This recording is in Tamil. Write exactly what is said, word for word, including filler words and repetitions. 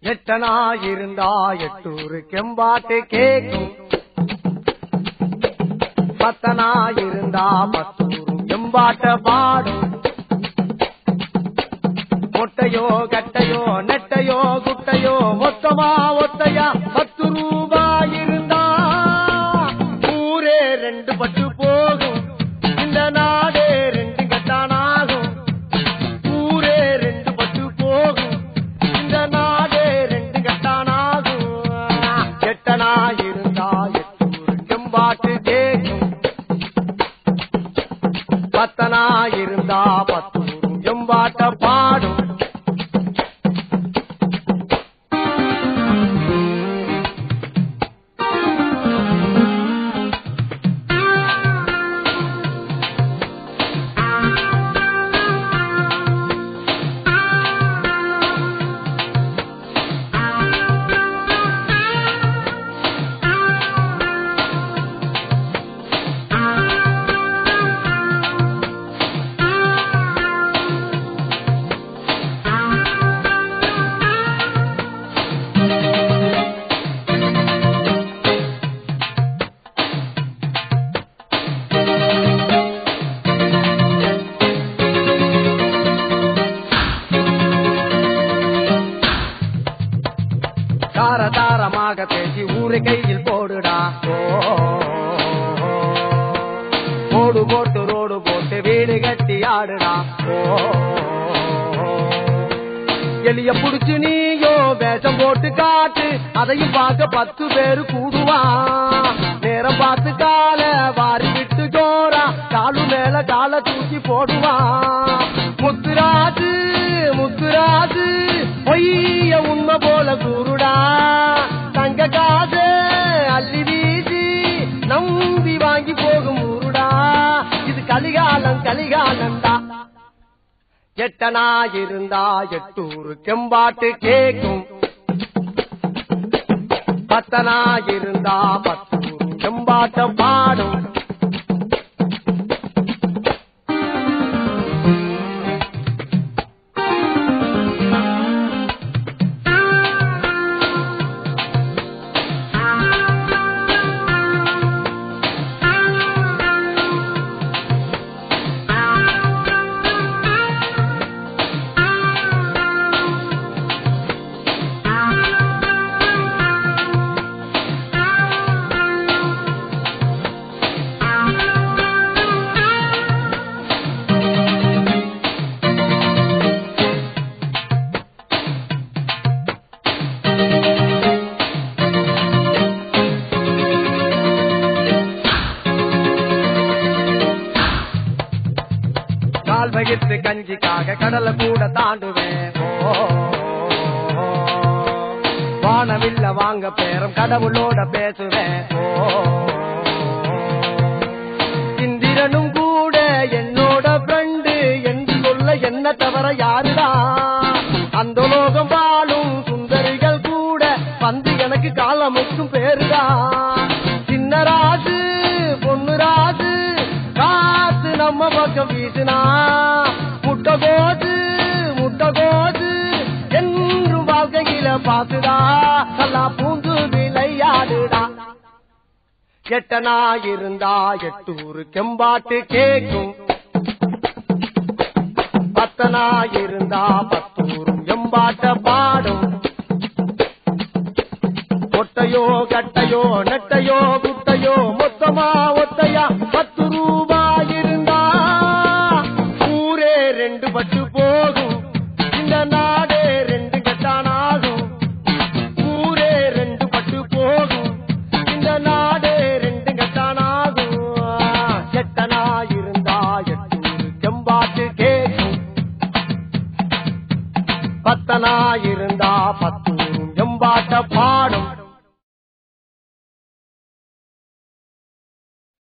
எட்டனா இருந்தா எட்டூரு கெம்பாட்டு கேக்கும், பத்தனா இருந்தா பத்தூரு எம்பாட்ட பாடும். மொட்டையோ கட்டையோ நெட்டையோ குட்டையோ மொத்தமா ஒத்தையா பத்து ரூபாய் இருந்தா ஊரே ரெண்டு பட்டு போகும், இந்த நாடே ரெண்டு கட்டானாகும். ஊரே ரெண்டு பட்டு போகும், இந்த நாடே ரெண்டு கட்டானாகும். எட்டனா இருந்தா எட்டூரு கெம்பாட்டு கேக்கும், பத்தனா இருந்தா பத்தூரு எம்பாட்ட பாடும். தாரதாரமாக பேசி ஊரை கையில் போடுடா, போடு போட்டு ரோடு போட்டு வீடு கட்டி ஆடுடா. எலிய புடிச்சு நீயோ வேஷம் போட்டு காட்டு, அதையும் பார்க்க பத்து பேரு கூடுவான். நேரம் பார்த்து கால வாரி விட்டு ஜோரா காலு மேல கால தூக்கி போடுவான். முத்துராஜு முத்துராஜு பொய்ய உண்மை போல கூறுடா, தங்க காசு அள்ளி வீசி நம்பி வாங்கி போகும் ஊருடா. இது கலிகாலம் கலிகாலம்டா. எட்டனா இருந்தா எட்டூரு கெம்பாட்டு கேக்கும், பத்தனா இருந்தா பத்தூரு கெம்பாட்ட பாடும். கால் வகித்து கஞ்சிக்காக கடலை கூட தாண்டுவேன், வானவில்ல வாங்க பேரம் கடவுளோட பேசுவேன். இந்திரனும் கூட என்னோட ஃப்ரெண்டு என்று சொல்ல என்ன தவிர யாருடா, அந்த லோகம் வாழும் சுந்தரிகள் கூட வந்து எனக்கு காலமுக்கும் பேருடா. சின்னராஜு பொண்ணுராஜு காத்து நம்ம பக்கம் வீசுனா, முட்டை கோது முட்டை கோது என்றும் வாழ்க்கையில பாத்துடா, நல்லா பூந்து விளையாடுடா. எட்டனா இருந்தா எட்டூரு கெம்பாட்டு கேக்கும், பத்தனா இருந்தா பத்தூரு எம்பாட்ட பாடும். ஒட்டையோ கட்டையோ நெட்டையோ குட்டையோ மொத்தமா ஒத்தையா பத்து ரூபாய் இருந்தா ஊரே ரெண்டு பட்டு போகும், இந்த நாடே ரெண்டு கட்டானாகும். ஊரே ரெண்டு பட்டு போகும், இந்த நாடே ரெண்டு கட்டானாகும். எட்டனா இருந்தா எட்டூரு கெம்பாட்டு கேக்கும், பத்தனா இருந்தா பத்தூரு எம்பாட்ட பா